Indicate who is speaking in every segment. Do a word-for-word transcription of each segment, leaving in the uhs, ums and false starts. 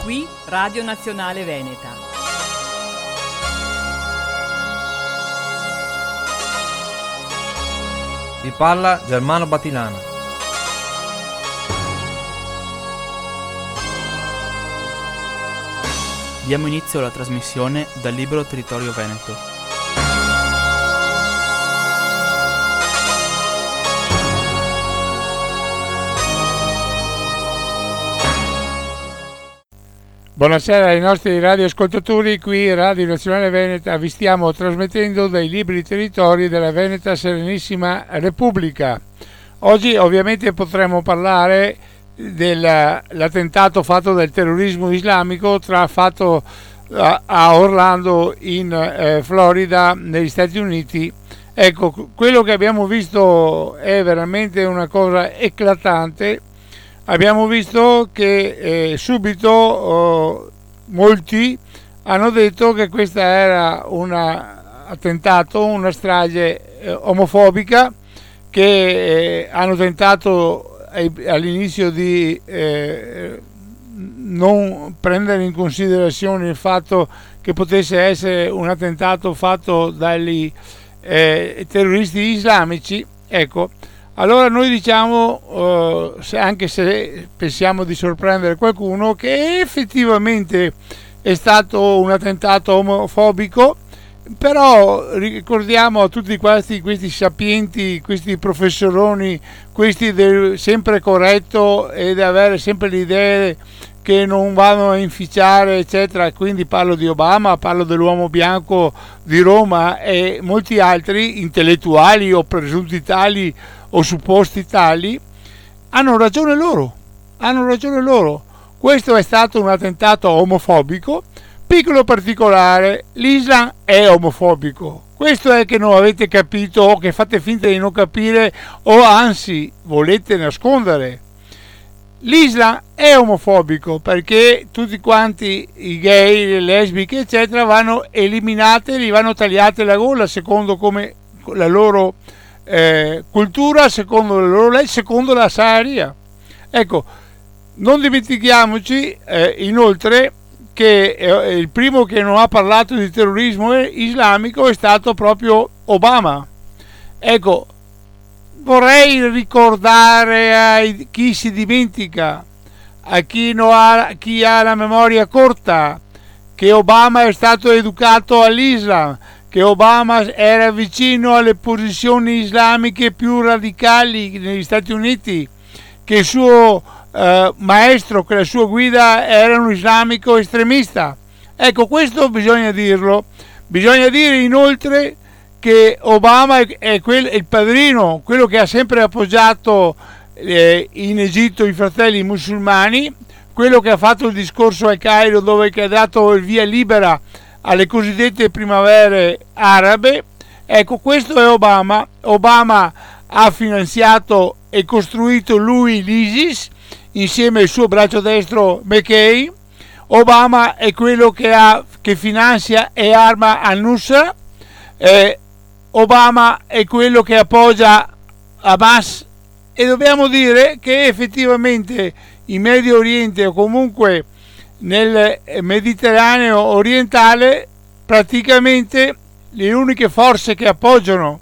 Speaker 1: Qui Radio Nazionale Veneta.
Speaker 2: Vi parla Germano Batilana.
Speaker 3: Diamo inizio alla trasmissione dal libro Territorio Veneto.
Speaker 4: Buonasera ai nostri radioascoltatori, qui Radio Nazionale Veneta. Vi stiamo trasmettendo dai libri territori della Veneta Serenissima Repubblica. Oggi ovviamente potremo parlare dell'attentato fatto dal terrorismo islamico tra fatto a, a Orlando in eh, Florida negli Stati Uniti. Ecco, quello che abbiamo visto è veramente una cosa eclatante. Abbiamo visto che eh, subito oh, molti hanno detto che questo era un attentato, una strage eh, omofobica, che eh, hanno tentato eh, all'inizio di eh, non prendere in considerazione il fatto che potesse essere un attentato fatto dagli eh, terroristi islamici. Ecco, allora noi diciamo, uh, se, anche se pensiamo di sorprendere qualcuno, che effettivamente è stato un attentato omofobico, però ricordiamo a tutti questi, questi sapienti, questi professoroni, questi del sempre corretto ed avere sempre le idee che non vanno a inficiare, eccetera. Quindi parlo di Obama, parlo dell'uomo bianco di Roma e molti altri intellettuali o presunti tali o supposti tali. Hanno ragione loro, hanno ragione loro. Questo è stato un attentato omofobico. Piccolo particolare: l'Islam è omofobico. Questo è che non avete capito, o che fate finta di non capire, o anzi volete nascondere. L'Islam è omofobico perché tutti quanti i gay, le lesbiche eccetera vanno eliminate, gli vanno tagliate la gola secondo come la loro eh, cultura, secondo le loro leggi, secondo la Sharia. Ecco, non dimentichiamoci eh, inoltre che eh, il primo che non ha parlato di terrorismo islamico è stato proprio Obama. Ecco, vorrei ricordare a chi si dimentica, a chi, non ha, chi ha la memoria corta, che Obama è stato educato all'Islam, che Obama era vicino alle posizioni islamiche più radicali negli Stati Uniti, che il suo eh, maestro, che la sua guida era un islamico estremista. Ecco, questo bisogna dirlo. Bisogna dire inoltre che Obama è quel, il padrino, quello che ha sempre appoggiato eh, in Egitto i fratelli musulmani, quello che ha fatto il discorso al Cairo dove ha dato il via libera alle cosiddette primavere arabe. Ecco, questo è Obama. Obama ha finanziato e costruito lui l'ISIS insieme al suo braccio destro McCain. Obama è quello che, ha, che finanzia e arma al-Nusra. Eh, Obama è quello che appoggia Hamas, e dobbiamo dire che effettivamente in Medio Oriente o comunque nel Mediterraneo orientale praticamente le uniche forze che appoggiano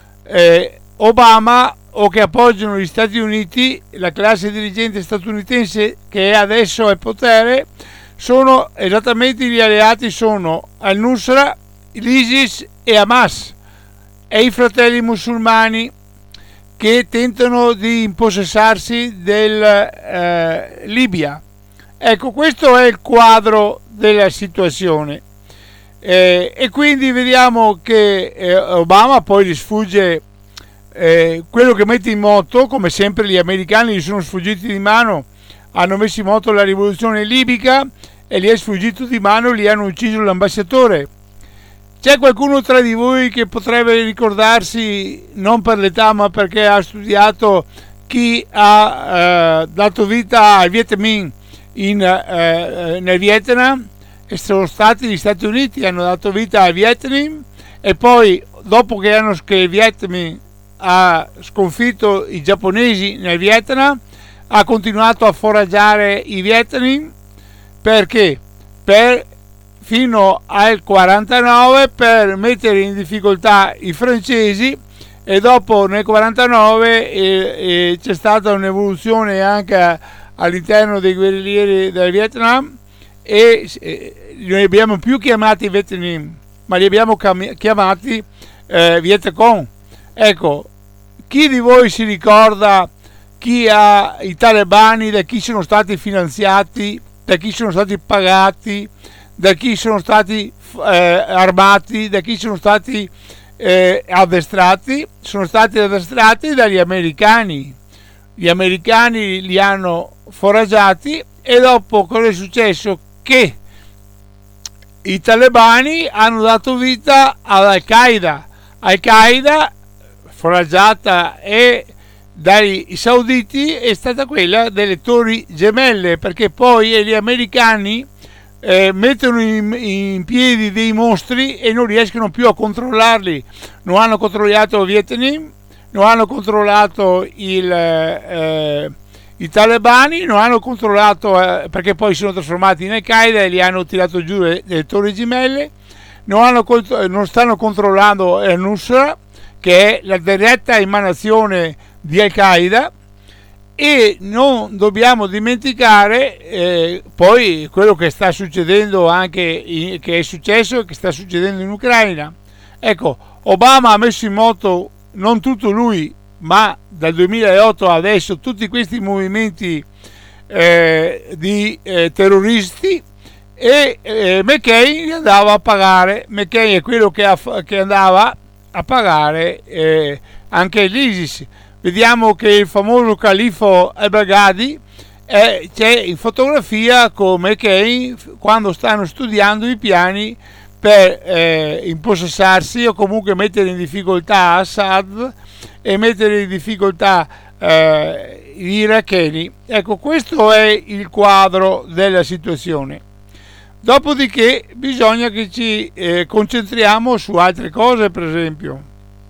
Speaker 4: eh, Obama o che appoggiano gli Stati Uniti, la classe dirigente statunitense che è adesso al potere, sono esattamente gli alleati, sono al-Nusra, l'ISIS e Hamas e i fratelli musulmani che tentano di impossessarsi del eh, Libia. Ecco, questo è il quadro della situazione eh, e quindi vediamo che eh, Obama poi gli sfugge eh, quello che mette in moto, come sempre gli americani gli sono sfuggiti di mano, hanno messo in moto la rivoluzione libica e gli è sfuggito di mano, gli hanno ucciso l'ambasciatore. C'è qualcuno tra di voi che potrebbe ricordarsi, non per l'età ma perché ha studiato, chi ha eh, dato vita al Viet Minh in, eh, nel Vietnam? E sono stati gli Stati Uniti che hanno dato vita al Viet Minh, e poi dopo che, hanno, che il Viet Minh ha sconfitto i giapponesi nel Vietnam, ha continuato a foraggiare i Viet Minh perché per, fino al quarantanove per mettere in difficoltà i francesi, e dopo nel quarantanove eh, eh, c'è stata un'evoluzione anche all'interno dei guerriglieri del Vietnam, e eh, li abbiamo più chiamati Vietnam, ma li abbiamo chiamati eh, Viet Cong. Ecco, chi di voi si ricorda chi ha i talebani, da chi sono stati finanziati, da chi sono stati pagati, da chi sono stati eh, armati, da chi sono stati eh, addestrati? Sono stati addestrati dagli americani. Gli americani li hanno foraggiati, e dopo cosa è successo? Che i talebani hanno dato vita ad Al-Qaeda. Al-Qaeda, foraggiata e dai sauditi, è stata quella delle Torri Gemelle, perché poi gli americani eh, mettono in, in piedi dei mostri e non riescono più a controllarli. Non hanno controllato il Vietnam, non hanno controllato il, eh, i talebani, non hanno controllato, eh, perché poi si sono trasformati in Al-Qaeda e li hanno tirato giù le, le Torri Gemelle. Non, hanno, non stanno controllando il Nusra, che è la diretta emanazione di Al-Qaeda, e non dobbiamo dimenticare eh, poi quello che sta succedendo, anche in, che è successo e che sta succedendo in Ucraina. Ecco, Obama ha messo in moto, non tutto lui, ma dal duemilaotto adesso, tutti questi movimenti eh, di eh, terroristi, e eh, McCain andava a pagare. McCain è quello che, ha, che andava a pagare eh, anche l'ISIS. Vediamo che il famoso califfo al-Baghdadi eh, c'è in fotografia con McCain quando stanno studiando i piani per eh, impossessarsi o comunque mettere in difficoltà Assad e mettere in difficoltà eh, gli iracheni. Ecco, questo è il quadro della situazione. Dopodiché bisogna che ci eh, concentriamo su altre cose. Per esempio,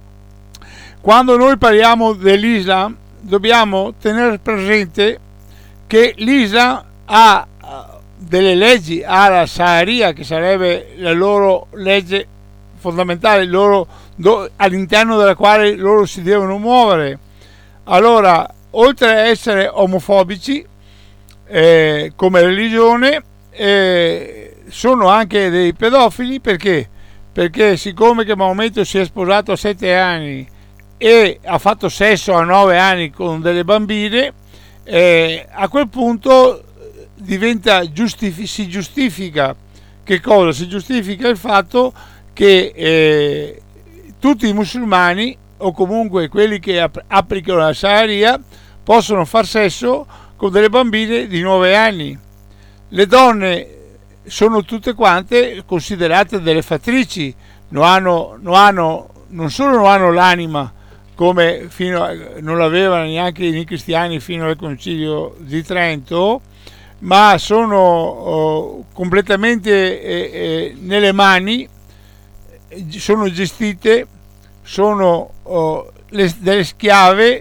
Speaker 4: quando noi parliamo dell'Islam dobbiamo tenere presente che l'Islam ha delle leggi, ha la Sharia, che sarebbe la loro legge fondamentale, loro, do, all'interno della quale loro si devono muovere. Allora, oltre a essere omofobici eh, come religione, eh, sono anche dei pedofili. Perché? Perché siccome che Maometto si è sposato a sette anni e ha fatto sesso a nove anni con delle bambine, eh, a quel punto diventa giustif- si giustifica che cosa? Si giustifica il fatto che eh, tutti i musulmani, o comunque quelli che ap- applicano la Sharia, possono far sesso con delle bambine di nove anni. Le donne sono tutte quante considerate delle fattrici, non hanno, non hanno, non solo non hanno l'anima, come fino a, non l'avevano neanche i cristiani fino al Concilio di Trento, ma sono oh, completamente eh, eh, nelle mani, sono gestite, sono oh, le, delle schiave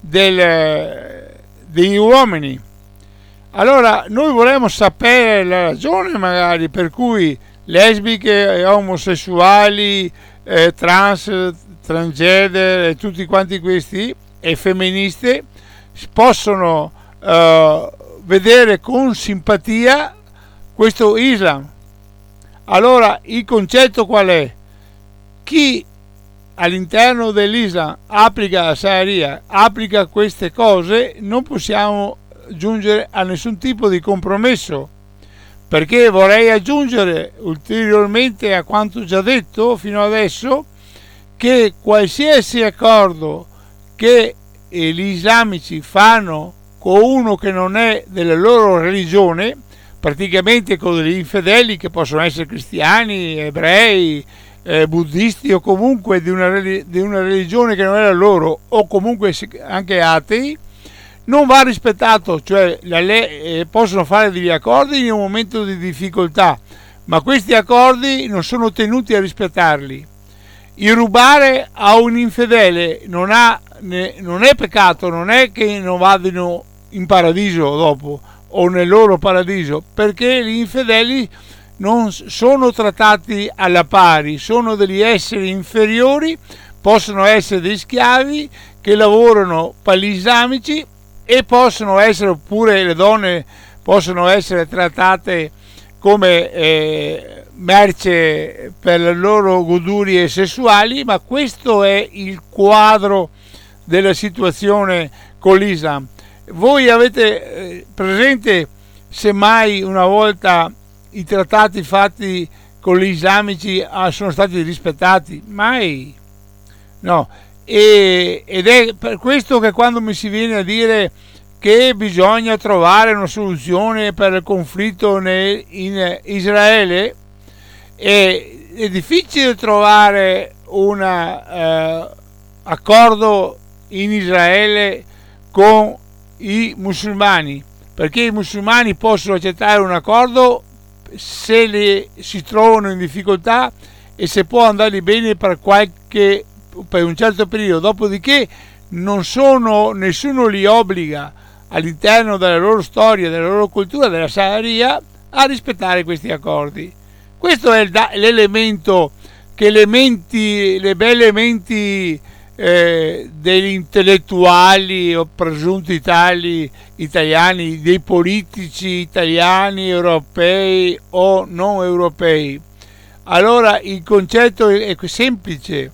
Speaker 4: del, degli uomini. Allora noi vorremmo sapere la ragione magari per cui lesbiche, omosessuali, eh, trans, transgender e tutti quanti questi, e femministe, possono eh, vedere con simpatia questo Islam. Allora il concetto qual è? Chi all'interno dell'Islam applica la Sharia, applica queste cose, non possiamo giungere a nessun tipo di compromesso, perché vorrei aggiungere ulteriormente a quanto già detto fino adesso che qualsiasi accordo che eh, gli islamici fanno con uno che non è della loro religione, praticamente con degli infedeli che possono essere cristiani, ebrei, eh, buddisti o comunque di una, di una religione che non è la loro, o comunque anche atei, non va rispettato. Cioè la le- eh, possono fare degli accordi in un momento di difficoltà, ma questi accordi non sono tenuti a rispettarli. Il rubare a un infedele non, ha, ne, non è peccato, non è che non vadano in paradiso dopo, o nel loro paradiso, perché gli infedeli non sono trattati alla pari, sono degli esseri inferiori, possono essere dei schiavi che lavorano per gli islamici e possono essere, oppure le donne possono essere trattate come eh, merce per le loro godurie sessuali, ma questo è il quadro della situazione con l'Islam. Voi avete eh, presente se mai una volta i trattati fatti con gli islamici ah, sono stati rispettati? Mai, no. E, ed è per questo che quando mi si viene a dire che bisogna trovare una soluzione per il conflitto in Israele, è, è difficile trovare un eh, accordo in Israele con i musulmani, perché i musulmani possono accettare un accordo se le, si trovano in difficoltà e se può andare bene per qualche per un certo periodo, dopodiché non sono, nessuno li obbliga all'interno della loro storia, della loro cultura, della Sharia, a rispettare questi accordi. Questo è l'elemento che elementi, le belle elementi eh, degli intellettuali o presunti tali italiani, dei politici italiani, europei o non europei. Allora il concetto è semplice: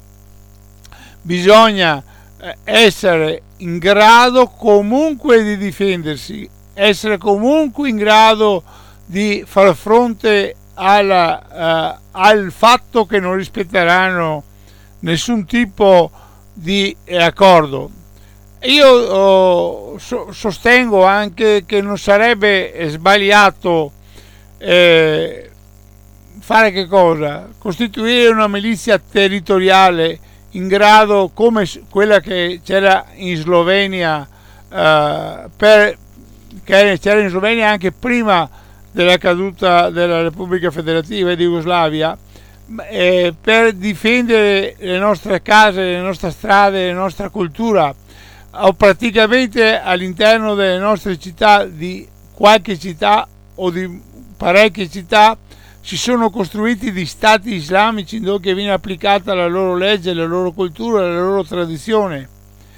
Speaker 4: bisogna essere in grado comunque di difendersi, essere comunque in grado di far fronte alla, uh, al fatto che non rispetteranno nessun tipo di accordo. Io oh, so, sostengo anche che non sarebbe sbagliato eh, fare che cosa? Costituire una milizia territoriale in grado, come quella che c'era in Slovenia, eh, per, che c'era in Slovenia anche prima della caduta della Repubblica Federativa di Jugoslavia, eh, per difendere le nostre case, le nostre strade, la nostra cultura, o praticamente all'interno delle nostre città, di qualche città o di parecchie città, si sono costruiti di stati islamici dove viene applicata la loro legge, la loro cultura, la loro tradizione,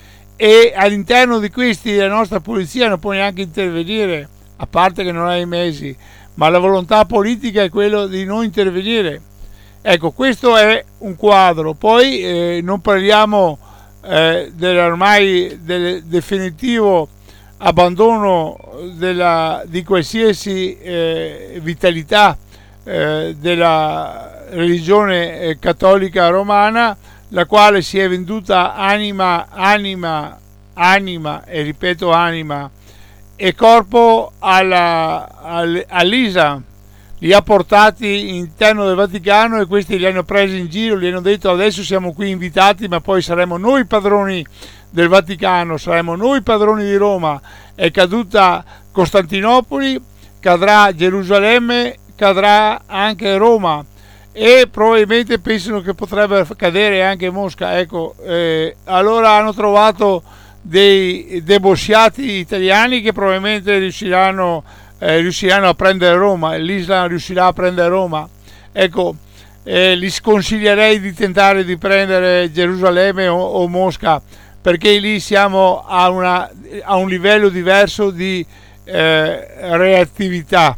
Speaker 4: e all'interno di questi la nostra polizia non può neanche intervenire, a parte che non ha i mezzi, ma la volontà politica è quella di non intervenire. Ecco, questo è un quadro. Poi eh, non parliamo eh, dell'ormai del definitivo abbandono della, di qualsiasi eh, vitalità Eh, della religione eh, cattolica romana, la quale si è venduta anima, anima, anima e ripeto anima e corpo alla, al, all'Islam. Li ha portati all'interno del Vaticano e questi li hanno presi in giro, gli hanno detto: adesso siamo qui invitati, ma poi saremo noi padroni del Vaticano, saremo noi padroni di Roma. È caduta Costantinopoli, cadrà Gerusalemme, cadrà anche Roma e probabilmente pensano che potrebbe cadere anche Mosca. Ecco, eh, allora hanno trovato dei debosciati italiani che probabilmente riusciranno, eh, riusciranno a prendere Roma, l'Islam riuscirà a prendere Roma. Ecco, eh, gli sconsiglierei di tentare di prendere Gerusalemme o, o Mosca, perché lì siamo a, una, a un livello diverso di eh, reattività.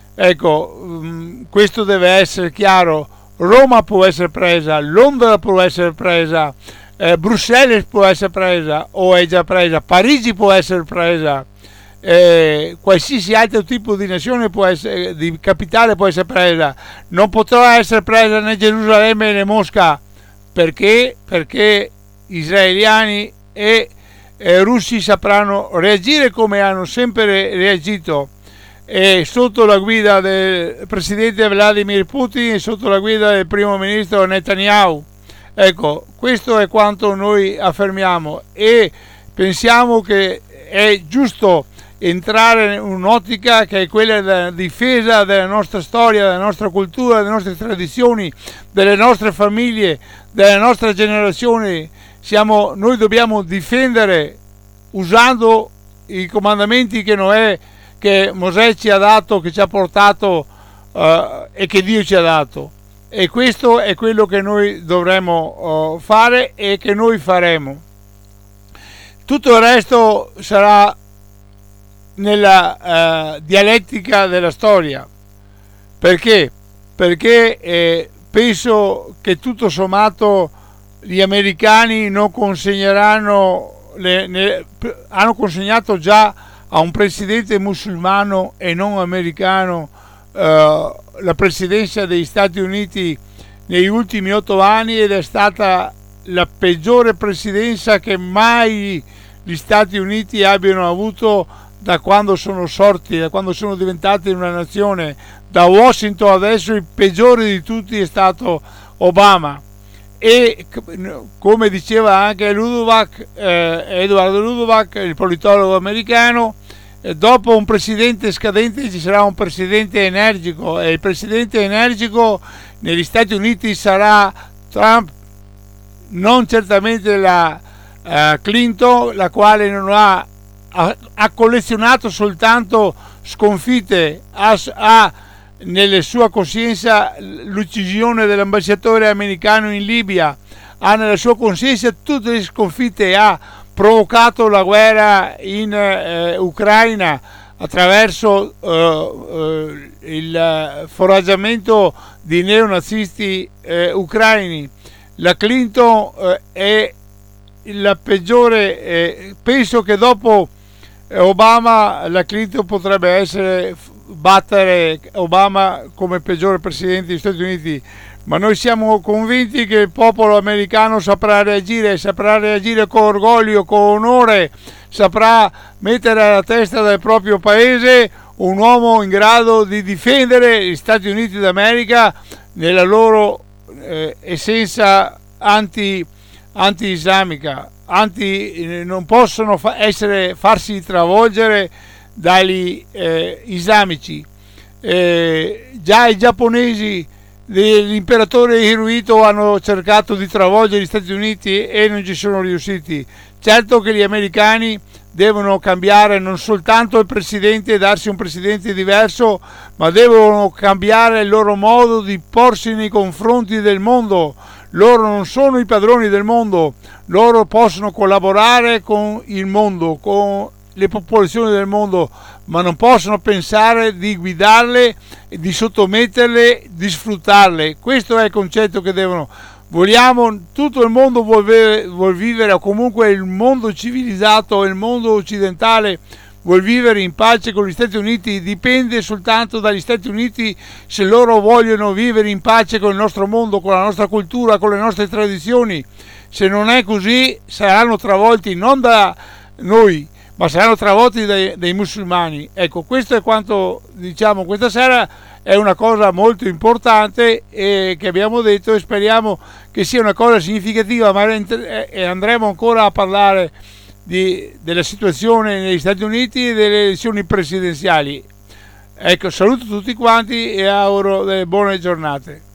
Speaker 4: Ecco, questo deve essere chiaro. Roma può essere presa, Londra può essere presa, eh, Bruxelles può essere presa o è già presa, Parigi può essere presa, eh, qualsiasi altro tipo di nazione può essere, di capitale può essere presa. Non potrà essere presa né Gerusalemme né Mosca. Perché? Perché israeliani e eh, russi sapranno reagire come hanno sempre reagito. E sotto la guida del presidente Vladimir Putin e sotto la guida del primo ministro Netanyahu. Ecco, questo è quanto noi affermiamo e pensiamo che è giusto entrare in un'ottica che è quella della difesa della nostra storia, della nostra cultura, delle nostre tradizioni, delle nostre famiglie, della nostra generazione. Siamo, noi dobbiamo difendere usando i comandamenti che Noè che Mosè ci ha dato, che ci ha portato uh, e che Dio ci ha dato. E questo è quello che noi dovremo uh, fare e che noi faremo. Tutto il resto sarà nella uh, dialettica della storia. Perché? Perché eh, penso che tutto sommato gli americani non consegneranno, le, ne, hanno consegnato già a un presidente musulmano e non americano eh, la presidenza degli Stati Uniti negli ultimi otto anni, ed è stata la peggiore presidenza che mai gli Stati Uniti abbiano avuto da quando sono sorti, da quando sono diventati una nazione. Da Washington adesso il peggiore di tutti è stato Obama, e come diceva anche Ludovac, eh, Edward Ludovac, il politologo americano, eh, dopo un presidente scadente ci sarà un presidente energico, e il presidente energico negli Stati Uniti sarà Trump, non certamente la uh, Clinton, la quale non ha, ha, ha collezionato soltanto sconfitte, ha, ha nella sua coscienza l'uccisione dell'ambasciatore americano in Libia, ha nella sua coscienza tutte le sconfitte, ha provocato la guerra in eh, Ucraina attraverso eh, eh, il foraggiamento di neonazisti eh, ucraini. La Clinton eh, è la peggiore, eh, penso che dopo Obama la Clinton potrebbe essere battere Obama come peggiore presidente degli Stati Uniti, ma noi siamo convinti che il popolo americano saprà reagire, saprà reagire con orgoglio, con onore, saprà mettere alla testa del proprio paese un uomo in grado di difendere gli Stati Uniti d'America nella loro eh, essenza anti, anti-islamica, anti, eh, non possono fa- essere, farsi travolgere dagli eh, islamici. Eh, già i giapponesi dell'imperatore Hirohito hanno cercato di travolgere gli Stati Uniti e non ci sono riusciti. Certo che gli americani devono cambiare non soltanto il presidente e darsi un presidente diverso, ma devono cambiare il loro modo di porsi nei confronti del mondo. Loro non sono i padroni del mondo, loro possono collaborare con il mondo, con le popolazioni del mondo, ma non possono pensare di guidarle, di sottometterle, di sfruttarle. Questo è il concetto che devono. Vogliamo, tutto il mondo vuol vivere, vuol vivere, o comunque il mondo civilizzato, il mondo occidentale vuol vivere in pace con gli Stati Uniti. Dipende soltanto dagli Stati Uniti se loro vogliono vivere in pace con il nostro mondo, con la nostra cultura, con le nostre tradizioni. Se non è così, saranno travolti non da noi, ma saranno travolti dai, dai musulmani. Ecco, questo è quanto diciamo questa sera. È una cosa molto importante e che abbiamo detto, e speriamo che sia una cosa significativa, ma e andremo ancora a parlare di, della situazione negli Stati Uniti e delle elezioni presidenziali. Ecco, saluto tutti quanti e auguro delle buone giornate.